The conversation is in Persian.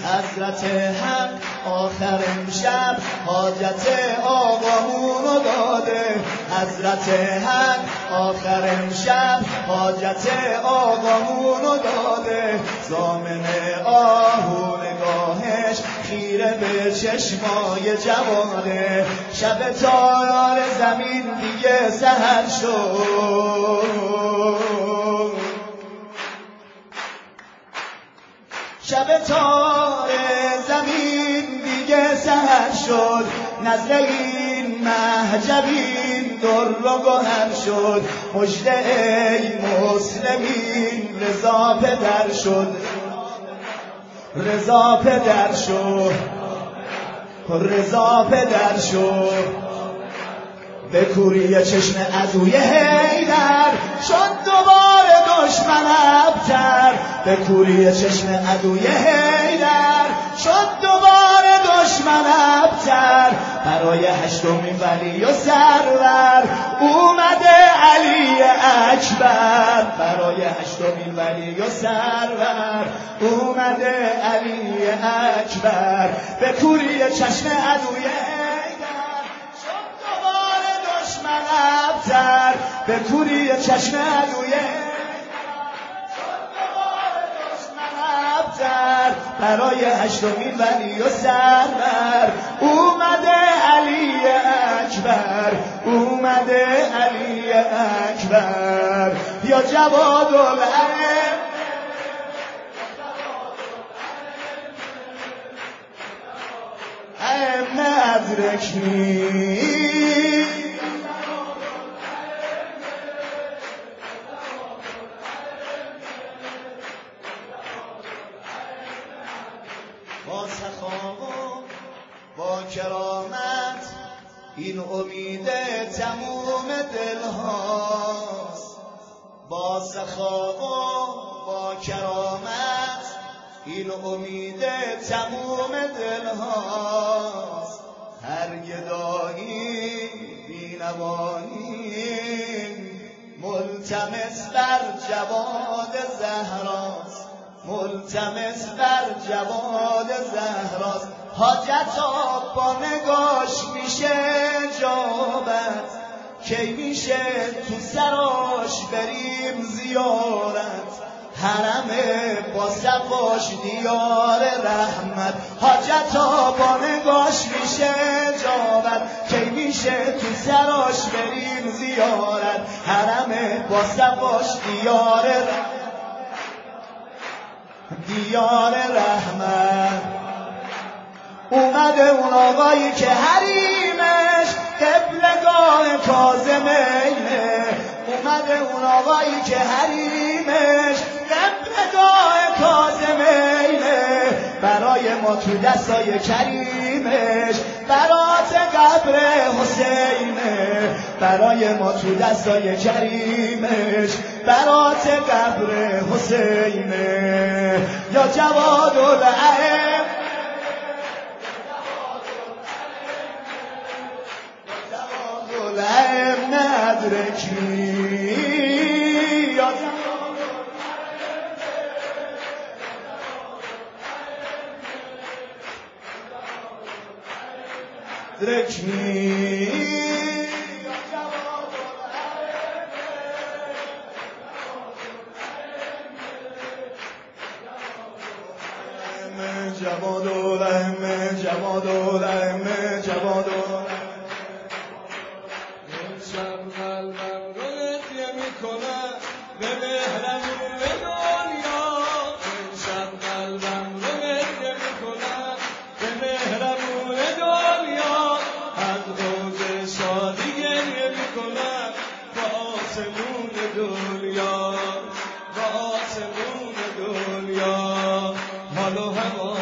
حضرت حق آخر امشب حاجت آقامونو داده. حضرت حق آخر امشب حاجت آقامونو داده. ضامن آهو نگاهش خیره به چشمای جواده. شب تار زمین دیگه سحر شد. شب تار زمین دیگه سحر شد. نزل این محجبین در و گوهر شد. مژده ای مسلمین رضا پدر شد. رضا پدر شد. رضا پدر شد. به کوری چشم عدوی حیدر شد دوباره دشمن ابتر. به کوری چشم عدوی حیدر شد دوباره دشمن ابتر. برای هشتمین ولی و سرور اومده علی اکبر. برای هشتمین ولی و سرور اومده علی اکبر. به کوری چشم عدوی ابتر. به کوری چشم عدوی ابتر. برای هشتمین ولی و سرور اومده علی اکبر. اومده علی اکبر. یا جواد العلم ندرکنی. با سخا و با کرامت این امید تموم دلهاست. با سخا و با کرامت این امید تموم دلهاست. هر گدایی بینوایی ملتمس بر جواد زهراست. ملتمس بر جواد زهراست. حاجتا با نگاش میشه جابت. کی میشه تو سراش بریم زیارت. حرمه با صفاش دیار رحمت. حاجتا با نگاش میشه جابت. کی میشه تو سراش بریم زیارت. حرمه با صفاش دیار رحمت. دیار رحمت. اومده اون آقایی که حریمش قبلگاه کاظمینه. اومده اون آقایی که حریمش قبلگاه کاظمینه. برای ما تو دستای کریمش برات قبر حسینه. برای ما تو دستای کریمش برات قبر حسینه. یا جواد العلم جواد العلم ندرکی. یا درکی. جواد العلم جواد العلم جواد العلم. امشب قلبم رو نخیه میکنه به مهرمون دنیا. امشب قلبم رو نخیه میکنه به مهرمون دنیا. از روز شادی گریه میکنه با آسمون دنیا. با آسمون دنیا. حال و هوا